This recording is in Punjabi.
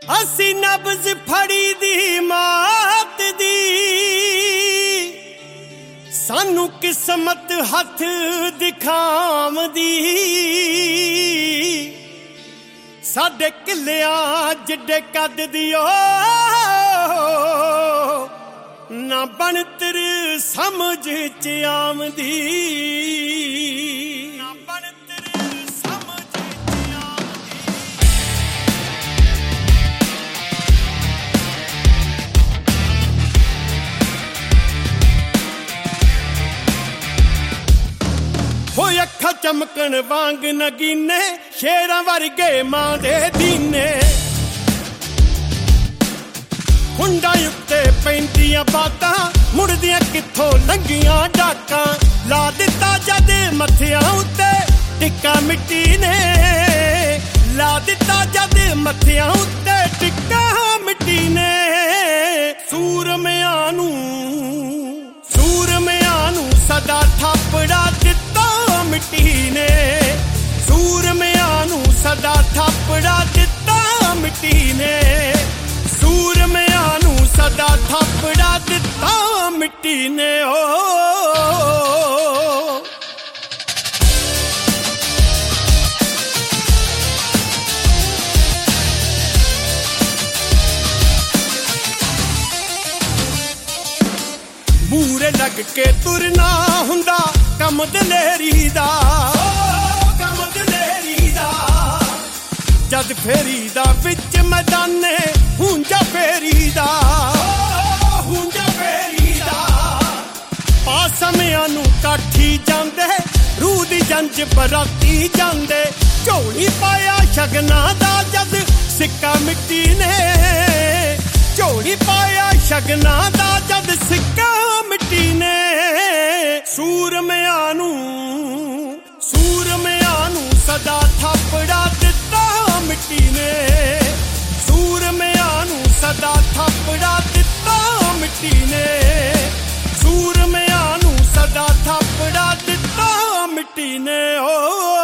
ਅਸੀਂ ਨਬਜ਼ ਫੜੀ ਦੀ ਮਾਤ ਦੀ ਸਾਨੂੰ ਕਿਸਮਤ ਹੱਥ ਦਿਖਾਵਦੀ ਸਾਡੇ ਕਿੱਲਿਆਂ ਜਿੱਡੇ ਕੱਦ ਦੀ ਓ ਨਾ ਬਣਤਰ ਸਮਝ ਚ ਆਮਦੀ ਨਾ ਬਣਤਰ ਸਮਝ ਚ ਆਮਦੀ ਹੋਏ ਅੱਖਾਂ ਚਮਕਣ ਵਾਂਗ ਨਗੀਨੇ ਸ਼ੇਰਾਂ ਵਰਗੇ ਮਾਂ ਦੇ ਦੀਨੇ ਹੁੰਡਾਂ ਉੱਤੇ ਪੈਂਦੀਆਂ ਬਾਤਾਂ ਮੁੜਦੀਆਂ ਕਿੱਥੋਂ ਲੰਘੀਆਂ ਡਾਕਾਂ ਲਾ ਦਿੱਤਾ ਜਦ ਮੱਥਿਆਂ ਉੱਤੇ ਟਿੱਕਾ ਮਿੱਟੀ ਨੇ ਲਾ ਦਿੱਤਾ ਜਦ ਮੱਥਿਆਂ ਉੱਤੇ ਟਿੱਕਾ ਮਿੱਟੀ ਨੇ ਸੂਰਮਿਆਂ ਨੂੰ ਸਦਾ ਥਾਪੜਾ ਦਿੱਤਾ ਮਿੱਟੀ ਨੇ ਸੂਰਮਿਆਂ ਨੂੰ ਸਦਾ ਥਾਪੜਾ ਦਿੱਤਾ ਮਿੱਟੀ ਨੇ ਸੂਰਮਿਆਂ ਨੂੰ ਸਦਾ ਥਾਪੜਾ ਦਿੱਤਾ ਮਿੱਟੀ ਨੇ ਓ ਮੂਰੇ ਲੱਗ ਕੇ ਤੁਰਨਾ ਹੁੰਦਾ ਕੰਮ ਦਲੇਰੀ ਦਾ ਕੰਮ ਦਲੇਰੀ ਦਾ ਜਦ ਫੇਰੀ ਦਾ ਵਿੱਚ ਮੈਦਾਨੇ ਹੁੰਜਾ ਫੇਰੀ ਦਾ ਹੁੰਜਾ ਫੇਰੀ ਦਾ ਪਾਸਮਿਆਂ ਨੂੰ ਕਾਠੀ ਜਾਂਦੇ ਰੂਹ ਦੀ ਜੰਜ ਬਰਾਤੀ ਜਾਂਦੇ ਝੋਲੀ ਪਾਇਆ ਸ਼ਗਨਾਂ ਦਾ ਜਦ ਸਿੱਕਾ ਮਿੱਟੀ ਨੇ ਝੋਲੀ ਪਾਇਆ ਸ਼ਗਨਾਂ ਦਾ ਜਦ ਸਿੱਕਾ ਮਿੱਟੀ ਨੇ ਸੂਰਮਿਆਂ ਨੂੰ ਸਦਾ ਥਾਪੜਾ ਦਿੱਤਾ ਮਿੱਟੀ ਨੇ ਸੂਰਮਿਆਂ ਨੂੰ ਸਦਾ ਥਾਪੜਾ ਦਿੱਤਾ ਮਿੱਟੀ ਨੇ ਸੂਰਮਿਆਂ ਨੂੰ ਸਦਾ ਥਾਪੜਾ ਦਿੱਤਾ ਮਿੱਟੀ ਨੇ ਓ